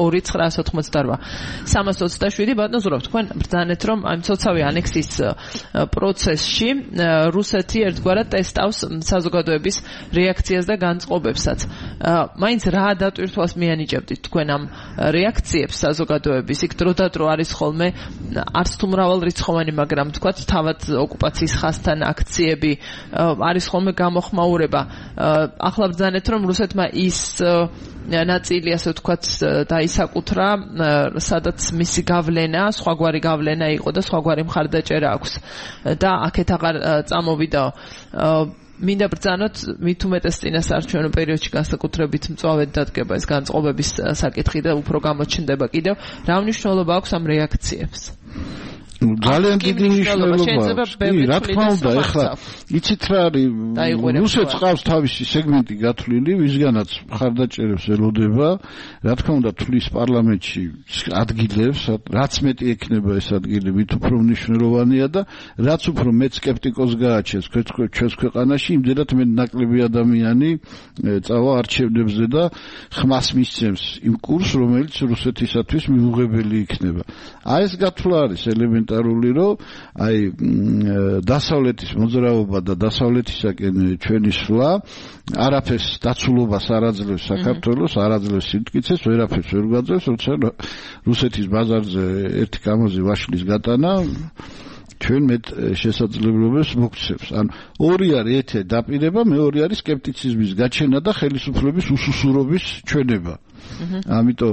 S1: 2988327 ბატონო ზურაბ თქვენ ბრძანეთ რომ აი მცოცავი ანექსიის პროცესში რუსეთი ერთგვარად ტესტავს საზოგადოების რეაქციას და განწყობებსაც. მაინც რა დატვირთვას მიანიჭებდით თქვენ ამ რეაქციებს საზოგადოების იქ დროდადრო არის ხოლმე არც თუ მრავალრიცხოვანი მაგრამ თქვათ თავად ოკუპაციის ხაზთან აქციები არის ხოლმე გამოხმაურება. ახლა ბრძანეთ რომ რუსეთმა ის ნაწილი ასე ვთქვათ დაისაკუთრა, სადაც მისი გავლენა, სხვაგვარი გავლენა იყო და სხვაგვარი მხარდაჭერა აქვს და აქეთ აღარ წამოვიდა. მინდა ბრძანოთ მით უმეტეს წინასაარჩევნო პერიოდში განსაკუთრებით მწვავედ დადგება ეს განწყობების საკითხი და უფრო გამოჩნდება კიდევ. რა მნიშვნელობა აქვს ამ რეაქციებს?
S2: ძალიან დიდი მნიშვნელობა აქვს. რა თქმა უნდა, ეხლა იცით რა არის, რუსეთს ყავს თავისი სეგმენტი გათვლილი, ვისგანაც მხარდაჭერებს ელოდება, რა თქმა უნდა, თვლის პარლამენტში ადგილებს, რაც მეტი ექნება ეს ადგილი, მით უფრო მნიშვნელოვანია და რაც უფრო მეტ სკეპტიკოს გააჩენს ჩვენს ქვეყანაში, იმდენად მეტ ნაკლები ადამიანი წავა არჩევნებზე და ხმას მისცემს იმ კურსს, რომელიც რუსეთისათვის მიუღებელი იქნება. აი ეს გათვლა არის ელემენტარული, რომ აი დასავლეთის მოძრაობა და დასავლეთისაკენ ჩვენი სვლა არაფერს დაცულობას არ აძლევს საქართველოს, არ აძლევს სიმტკიცეს, ვერაფერს ვერ გვაძლევს, როცა რუსეთის ბაზარზე ერთი კამაზი ვაშლის გატანა ჩვენ მეტ შესაძლებლობებს მოგცემს. ან ორი არის, ერთი დაპირება, მეორე არის სკეპტიციზმის გაჩენა და ხელისუფლების უსუსურობის ჩვენება. ამიტომ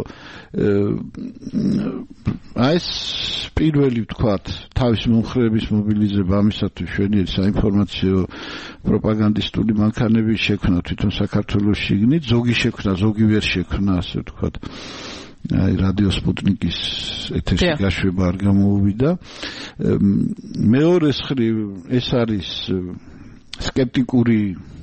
S2: აი ეს პირველი ვთქვათ, თავის მომხრეების მობილიზება ამისათვის შვენიერი საინფორმაციო პროპაგანდისტული მანქანების შექმნა თვითონ საქართველოს შიგნით, ზოგი შექმნა, ზოგი ვერ შექმნა, ასე ვთქვათ. აი რადიო სპუტნიკის ეთერში გაშვება არ გამოუვიდა. მეორე მხრივ ეს არის სკეპტიკური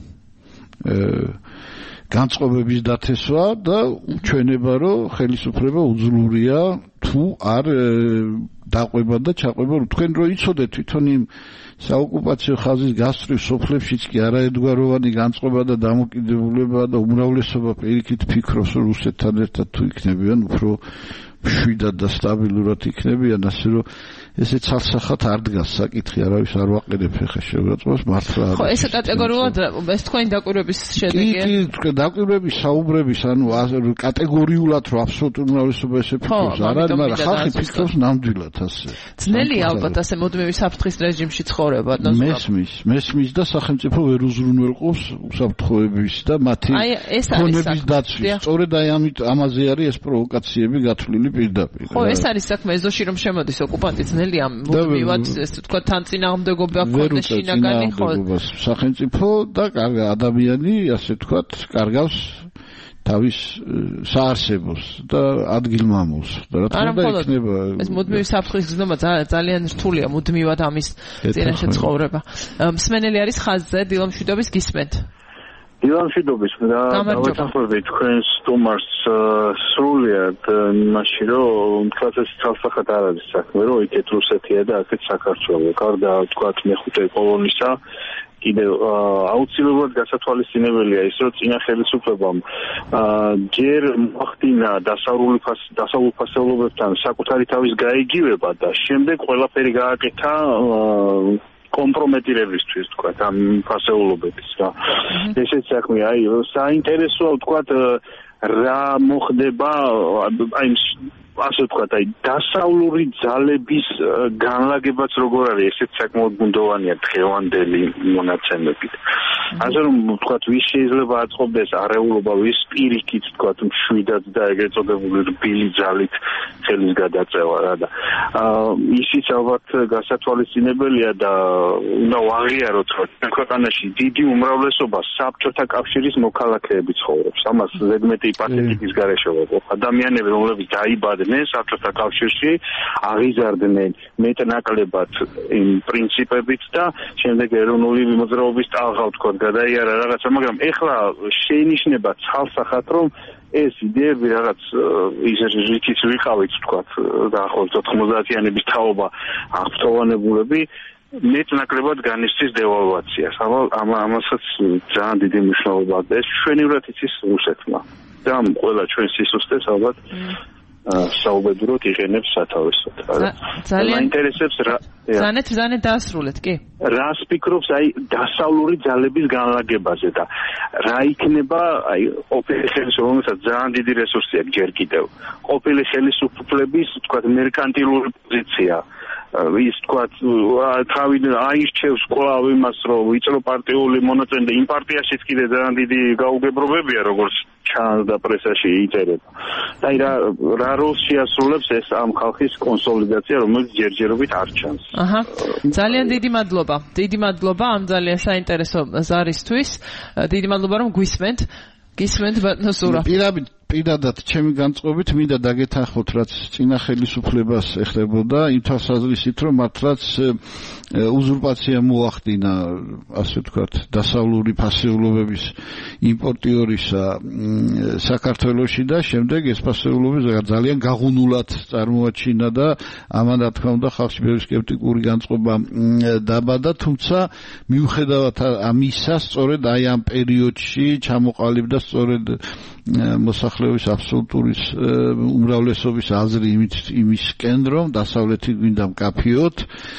S2: განწყობების დათესვა და ჩვენება, რომ ხელისუფლება უძლურია თუ არ დაყვება და ჩაყვება. თქვენ რო იცოდეთ თვითონ იმ საოკუპაციო ხაზის გასწვრივ სოფლებშიც კი არაერთგვაროვანი განწყობა და დამოკიდებულება და უმრავლესობა პირიქით ფიქრობს, რომ რუსეთთან ერთად თუ იქნებიან, უფრო მშვიდად და სტაბილურად იქნებიან, ასე რომ ესე ცალსახად არ დგას საკითხი, არავის არ ვაყენებ ხე შეურაცხყოფას მართლა.
S1: ხო, ეს კატეგორიულად ეს თქვენი დაკვირვების შედეგია.
S2: კი, დაკვირვების საუბრების, ანუ კატეგორიულად რომ აბსოლუტურ უმრავლესობა ესე ფიქრობს, არ არის, მაგრამ ხალხი ფიქრობს ნამდვილად ასე.
S1: ძნელია ალბათ ასე მუდმივი საფრთხის რეჟიმში ცხოვრება.
S2: მესმის და სახელმწიფო ვერ უზრუნველყოფს უსაფრთხოების და მათი ქონების დაცვის. სწორედ აი ამაზე არის ეს პროვოკაციები გათვლილი პირდაპირ.
S1: ხო, ეს არის საქმე ეზოში რომ შემოდის ოკუპანტი ძნელია მუდმივად ესე თქვა თან წინააღმდეგობა ქონდეს შინაგანი ხო
S2: სახელმწიფო და ადამიანი ასე თქვა კარგავს თავის საარსებოს და ადგილმამულს და რა თქმა უნდა იქნება
S1: ეს მუდმივი საფრთხის გზნობა ძალიან რთულია მუდმივად ამის წინაშე ცხოვრება. მსმენელი არის ხაზზე დილამშვიდობის გისმენთ.
S6: დილამშვიდობის და დავეთანხმებით თქვენს სტუმარს სრულიად იმაში, რომ თვალსაჩინო ცალსახად არ არის საქმე, რომ იქეთ რუსეთია და აქეთ საქართველო. გარდა თქვათ მეხუთე კოლონისა კიდევ აუცილებლად გასათვალისწინებელია ის, რომ წინა ხელისუფლებამ ჯერ მოახდინა დასავლურ ფასეულობებთან საკუთარი თავის გაიგივება და შემდეგ ყველაფერი გააკეთა კომპრომეტირებისთვის თქვათ ამ ფასეულობების და ესეც საქმეა. აი საინტერესოა თქვათ რა მოხდება აი ასე ვთქვათ, აი დასავლური ძალების განლაგებაც როგორ არის, ესეც საკმაოდ ბუნდოვანია დღევანდელი მონაცემებით. ასე რომ ვთქვათ, ვის შეიძლება აწყობდეს არეულობა, ვის პირიქით ვთქვათ, მშვიდად და ეგრეთ წოდებული რბილი ძალით ხელის გადაწევა რა და ისიც ალბათ გასათვალისწინებელია და უნდა ვაღიაროთ, რომ ქვეყანაში დიდი უმრავლესობა საბჭოთა კავშირის მოქალაქეები ცხოვრობს. ამას ზედმეტი პათეტიკის გარეშე ვეღებ. ადამიანები, რომლებიც დაიბადნენ საბჭოთა კავშირში, აღიზარდნენ მეტნაკლებად იმ პრინციპებით და შემდეგ ეროვნული მოძრაობის ტალღა ვთქვათ გადაიარა რაღაცა, მაგრამ ეხლა შეინიშნება ცალსახად, რომ ეს იდეები რაღაც ისეთი ვიყავით ვთქვათ დაახლოებით 90-იანების თაობა აღფრთოვანებულები მეტნაკლებად განიცდის დევალვაციას. ამასაც ძალიან დიდი მნიშვნელობა აქვს. ეს ჩვენივრად იცის რუსეთმა და ყველა ჩვენ სისუსტეს ალბათ საუბედუროდ იყენებს სათავესოდ. ძალიან ინტერესებს რა
S1: ზანეთ დაასრულეთ, კი?
S6: რას ფიქრობს აი დასავლური ძალების განლაგებაზე და რა იქნება აი ყოფილი ხელისუფლების ძალიან დიდი რესურსი აქვს ჯერ კიდევ. ყოფილი ხელისუფლების თქვათ მერკანტილური პოზიცია ის თქვათ თავიდან აირჩევს კვლავ იმას, რომ ვიწრო პარტიული მონაწილე და იმ პარტიაშიც კიდე ძალიან დიდი გაუგებრობებია, როგორც ჩანს და პრესაში იწერება. აი რა როლს შეასრულებს ეს ამ ხალხის კონსოლიდაცია, რომელიც ჯერჯერობით არ ჩანს.
S1: ძალიან დიდი მადლობა. დიდი მადლობა ამ ძალიან საინტერესო ზარისთვის. დიდი მადლობა რომ გვისმენთ. გისმენთ ბატონო სურა.
S2: პირადად ჩემი განწყობით მინდა დაგეთანხმოთ, რაც წინა ხელისუფლებას ეხებოდა, იმ თვალსაზრისით, რომ მართლაც უზურპაცია მოახდინა, ასე ვთქვათ, დასავლური ფასეულობების იმპორტიორისა საქართველოში და შემდეგ ეს ფასეულობები ძალიან გაღუნულად წარმოაჩინა და ამან რა თქმა უნდა ხალხში ბევრი სკეპტიკური განწყობა დაბადა, თუმცა მიუხედავად ამისა, სწორედ აი ამ პერიოდში ჩამოყალიბდა სწორედ მოსახლეობის აბსოლუტური უმრავლესობის აზრი იმისკენ, რომ დასავლეთი გვინდა მკაფიოთ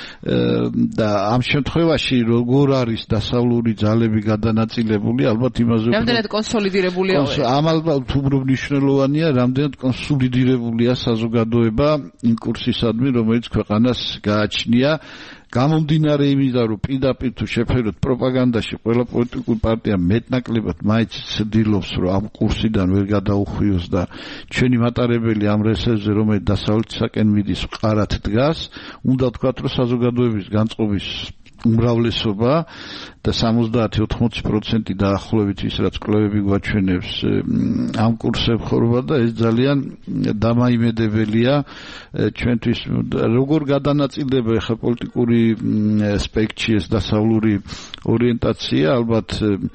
S2: და ამ შემთხვევაში როგორ არის დასავლური ძალები გადანაწილებული, ალბათ იმაზე
S1: რამდენად კონსოლიდირებულია?
S2: ამ ალბათ უბრალოდ მნიშვნელოვანია, რამდენად კონსოლიდირებულია საზოგადოება იმ კურსისადმი, რომელიც ქვეყანას გააჩნია. გამომდინარე იმიდან, რომ პირდაპირ თუ შეფერდოთ პროპაგანდაში, ყველა პოლიტიკური პარტია მეტნაკლებად მაინც ცდილობს, რომ ამ კურსიდან ვერ გადაუხვიოს და ჩვენი მატარებელი ამ რესერვზე, რომელიც დასავლეთისაკენ მიდის, მყარად დგას, უნდა ვთქვათ, რომ საზოგადოების განწყობის უმრავლესობა და 70-80% დაახლოებით ის რაც კვლევები გვაჩვენებს ამ კურსზე ხორვა და ეს ძალიან დამაიმედებელია ჩვენთვის როგორ გადანაწილდება ახლა პოლიტიკური სპექტრი ეს დასავლური ორიენტაცია ალბათ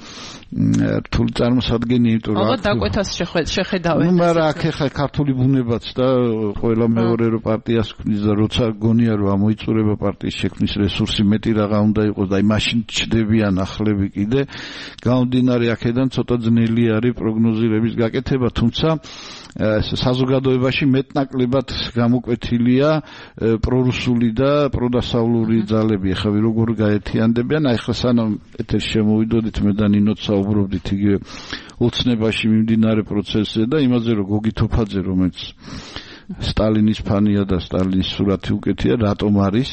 S2: რთული წარმოსადგენია იმიტომ რომ
S1: ალბათ დაკვეთას შეხედავენ
S2: ნუ მაგრამ აქ ახლა ქართული ბუნებაც და ყველა მეორე რო პარტიას ქმნის და როცა გონია რომ ამოიწურება პარტიის შექმნის რესურსი მეტი რაღა უნდა იყოს და აი მაშინ ჩდებიან ახლები კიდე გამომდინარე აქედან ცოტა ძნელი არის პროგნოზირების გაკეთება თუმცა საზოგადოებაში მეტნაკლებად გამოკვეთილია პრორუსული და პროდასავლური ძალები ახლა როგორ გაერთიანდებიან აი ხა სანამ ეთერში შემოვიდოდით მე და ნინოც საუბრობდით იგივე ოცნებაში მიმდინარე პროცესზე და იმაზე რომ გოგი თოფაძე რომელიც სტალინის ფანია და სტალინის სურათი უკეთია რატომ არის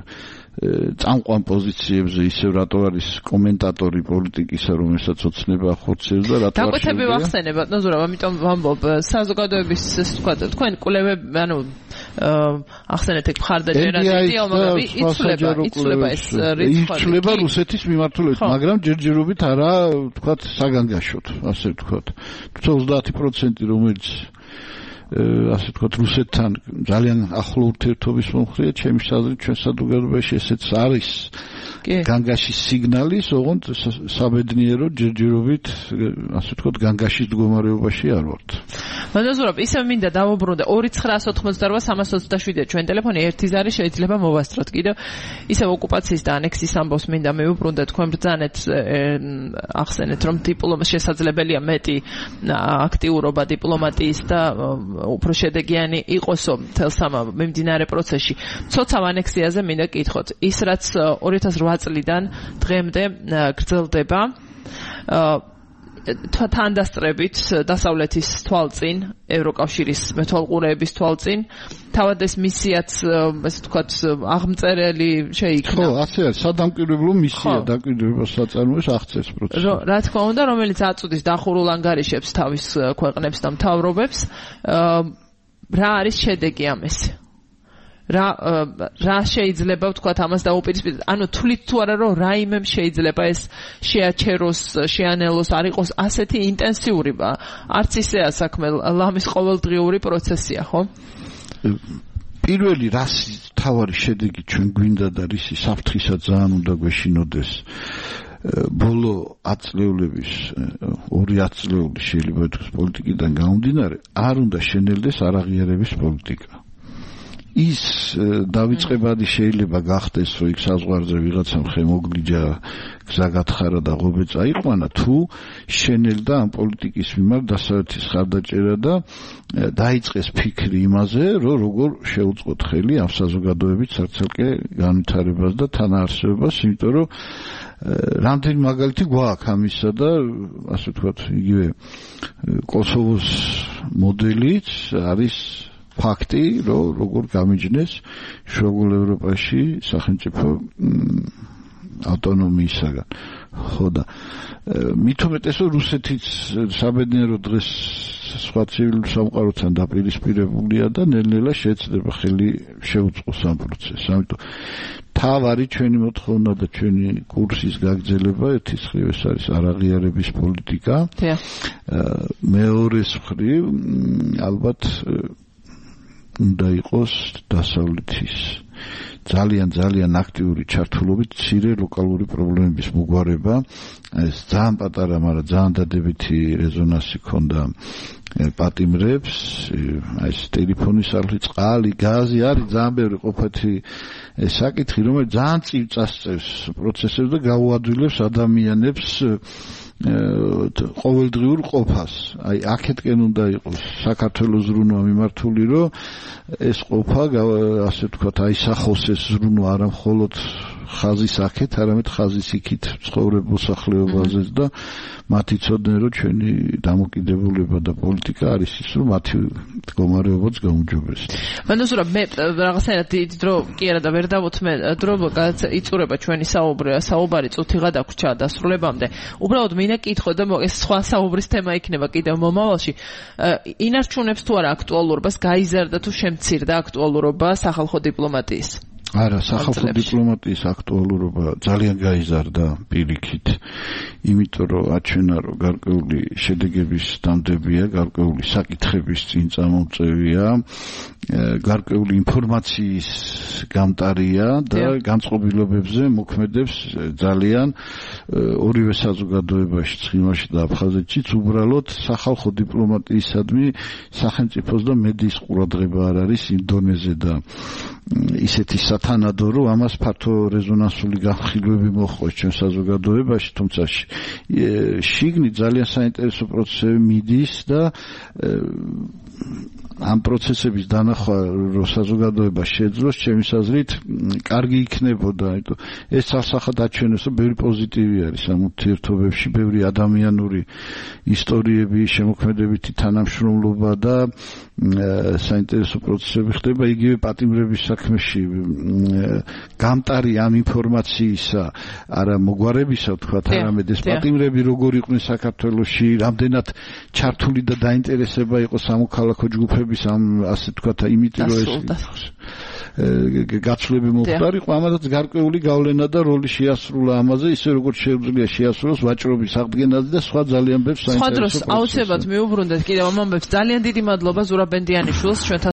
S2: წამყვან პოზიციებზე ისევ რატო არის კომენტატორი პოლიტიკისა რომელსაც ოცნება ხორცევს და რატო არის
S1: დაკვეთები ვახსენებათ ნოზურაბ ამიტომ ვამბობ საზოგადოების თქვა თქვენ კვლევები ანუ ახსენეთ ეგ მხარდაჭერაზე დიალ მაგრამ იცვლება ეს
S2: იცვლება რუსეთის მიმართულებით მაგრამ ჯერჯერობით არა თქვა საგანგაშოდ ასე თქვა თუმცა 30% რომელიც ასე ვთქვათ რუსეთთან ძალიან ახლო ურთიერთობის მომხრეა ჩემი აზრით ჩვენ საზოგადოებაში ესეც არის განგაშის სიგნალის ოღონდ საბედნიერო ჯერჯერობით ასე ვთქვათ განგაშის მდგომარეობაში არ ვართ
S1: მადლობთ ისე მინდა დავუბრუნდე 2988-327 ჩვენ ტელეფონი ერთის არის შეიძლება მოვასწროთ კიდევ ისე ოკუპაციის და ანექსიის ამბავს მინდა მივუბრუნდე თქვენ ბრძანეთ ახსენეთ რომ დიპლომატია შესაძლებელია მეტი აქტიურობა დიპლომატიის და უფრო შედეგიანი იყოსო მთელს ამ მიმდინარე პროცესში. ცოცავ ანექსიაზე მინდა გითხოთ. ის რაც 2008 წლიდან დღემდე გრძელდება თანდასწრებით დასავლეთის თვალწინ, ევროკავშირის მეთვალყურეების თვალწინ, თავად ეს მისიაც, ასე ვთქვათ, აღმწერელი შეიქმნა.
S2: ხო, ასე არის, სადამკვირვებლო მისია დაკვირვებას საწარმოებს აღწევს პროცესს.
S1: რა თქმა უნდა, რომელიც აწუდის დახურულ ანგარიშებს თავის ქვეყნებს და მთავრობებს, რა არის შედეგი ამისი? რა შეიძლება ვთქვათ ამას დაუპირისპირდეთ ანუ თვლით თუ არა რომ რაიმემ შეიძლება ეს შეაჩეროს შეანელოს არ იყოს ასეთი ინტენსიური არც ისეა საქმე ლამის ყოველდღიური პროცესია ხო
S2: პირველი რას თავარი შედეგი ჩვენ გვინდა და რისი საფრთხისა ძალიან უნდა გვეშინოდეს ბოლო აწლეულების ორი აწლეული შეიძლება ითქვას პოლიტიკიდან გამომდინარე არ უნდა შენელდეს არაღიარების პოლიტიკა ის დავიწყებადი შეიძლება გახდეს რომ იქ საზღვარზე ვიღაცამ ხემოგლიჯა გზა გათხარა და ღობე წაიყვანა თუ შენელდა ამ პოლიტიკის მიმართ დასავლეთის ხარდაჭერა და დაიწყეს ფიქრი იმაზე რომ როგორ შეუწყოთ ხელი ამ საზოგადოების ცალკე განვითარებას და თანაარსებობას იმიტომ რომ რამდენი მაგალითი გვაქვს ამისა და ასე ვთქვათ იგივე კოსოვოს მოდელიც არის ფაქტი, რომ როგორ გამიჯნეს შუაგულ ევროპაში სახელმწიფო ავტონომიისაგან. ხო და მით უმეტესო რუსეთიც საბედნიერო დღეს სხვა ცივილურ სამყაროთან დაპირისპირებულია და ნელ-ნელა შეეცდება ხელი შეუწყოს ამ პროცესს. ამიტომ მთავარი ჩვენი მოთხოვნა და ჩვენი კურსის გაგრძელება ერთის მხრივ ეს არის არაღიარების პოლიტიკა. მეორეს მხრივ ალბათ უნდა იყოს დასავლეთის ძალიან აქტიური ჩართულობით მცირე ლოკალური პრობლემების მოგვარება. ეს ძალიან პატარა, მაგრამ ძალიან დადებითი რეზონანსი ჰქონდა პატიმრებს, ეს ტელეფონის არხი, წყალი, გაზი არის ძალიან ბევრი ყოფეთი საკითხი, რომელიც ძალიან წინ წასწევს პროცესებს და გაუადვილებს ადამიანებს ყოველდღიურ ყოფას. აი აქეთკენ უნდა იყოს საქართველოს ზრუნვა მიმართული, რომ ეს ყოფა ასე ვთქვათ, აისახოს ეს ზრუნვა არა მხოლოდ ხაზის აქეთ, არამედ ხაზის იქით ცხოვრებულ მოსახლეობაზეც და მათ იცოდნენ, რომ ჩვენი დამოკიდებულება და პოლიტიკა არის ის, რომ მათი მდგომარეობაც გაუმჯობესდეს.
S1: მანუსურა მე რაღაცნაირად დიდი დრო კი არა და ვერ დავუთმე დრო იწურება ჩვენი საუბარი წუთი გადაგვრჩა დასრულებამდე. უბრალოდ მინდა კითხო და ეს სხვა საუბრის თემა იქნება კიდევ მომავალში. ინარჩუნებს თუ არა აქტუალურობას, გაიზარდა თუ შემცირდა აქტუალურობა სახალხო დიპლომატიის?
S2: არა, სახალხო დიპლომატიის აქტუალურობა ძალიან გაიზარდა პირიქით, იმიტომ რომ აჩვენა, რომ გარკვეული შედეგების დამდებია, გარკვეული საკითხების წინ წამომწევია, გარკვეული ინფორმაციის გამტარია და განწყობილობებზე მოქმედებს ძალიან ორივე საზოგადოებაში, ცხინვალში და აფხაზეთშიც უბრალოდ სახალხო დიპლომატიისადმი სახელმწიფოს და მედიის ყურადღება არ არის იმ დონეზე და ისეთი სათანადო, რომ ამას ფართო რეზონანსული განხილვები მოჰყავს ჩვენ საზოგადოებაში, თუმცა შიგნით ძალიან საინტერესო პროცესები მიდის და ამ პროცესების დანახვა რო საზოგადოება შეძლოს, ჩემი აზრით, კარგი იქნებოდა, იმიტომ ეს სასახად აჩვენებს, რომ ბევრი პოზიტივი არის ამ ურთიერთობებში, ბევრი ადამიანური ისტორიები, შემოქმედებითი თანამშრომლობა და საინტერესო პროცესები ხდება იგივე პატიმრების საქმეში. გამტარი ამ ინფორმაციისა, არა მოგვარებისა, ვთქვათ, არამედ ეს პატიმრები როგორ იყვნენ საქართველოში, რამდენად ჩართული და დაინტერესება იყო სამოქალაქო ჯგუფების ამ ასე ვთქვათ, იმიტომ რომ ეს გაცვლები მოხდარიყო, ამათაც გარკვეული გავლენა და როლი შეასრულა ამაზე, ისე როგორც შეუძლია შეასრულოს ვაჭრობის აღდგენაზე და სხვა ძალიან ბევრ საინტერესო პროცესებში.
S1: სხვა დროს აუცილებლად მიუბრუნდეთ კიდევ ამ ამბებს. ძალიან დიდი მადლობა ზურაბ ბენდიანიშვილს, ჩვენთან